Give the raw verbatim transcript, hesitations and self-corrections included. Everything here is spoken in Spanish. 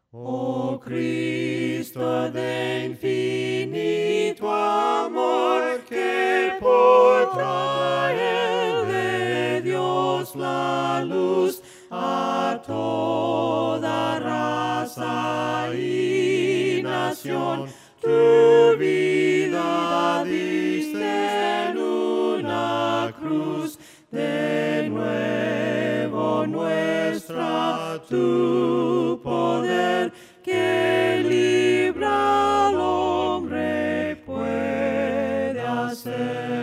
Oh Cristo de infinito amor, que por traer de Dios la luz a toda raza y nación, tu vida diste en una cruz, de nuevo nuestra tu poder, que libra al hombre puede hacer.